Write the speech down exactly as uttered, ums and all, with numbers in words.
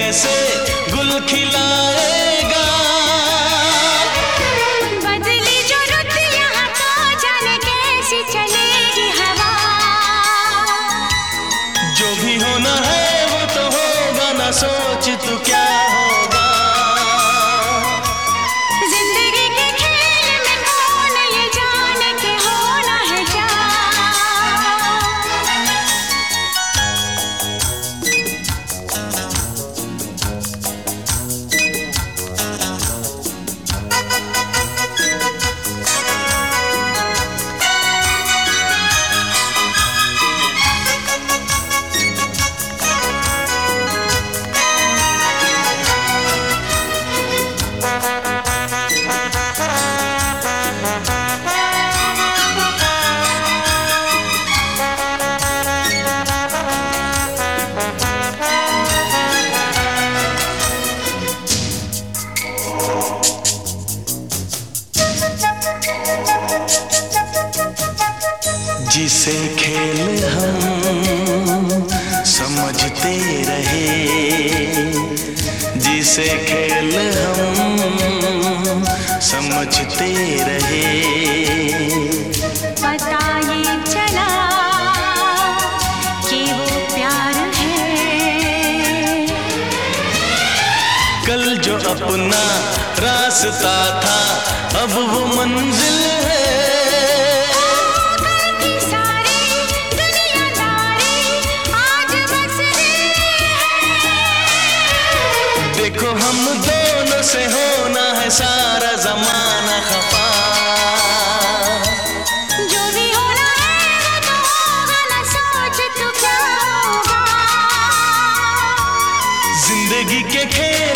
कैसे गुल खिलाएगा। बदली जो रुत यहाँ तो जाने कैसी चलेगी हवा। जो भी होना है वो तो होगा, ना सोच तू क्या होगा। जिंदगी के खेल में कौन ये जाने के होना है क्या। जिसे खेल हम समझते रहे, जिसे खेल हम समझते रहे। पता ये चला कि वो प्यार है। कल जो अपना रास्ता था अब वो मंजिल है। देखो हम दोनों से होना है सारा जमाना खफा। जो भी होना है वो तो होगा, ना सोच तू क्या होगा। जिंदगी के खेल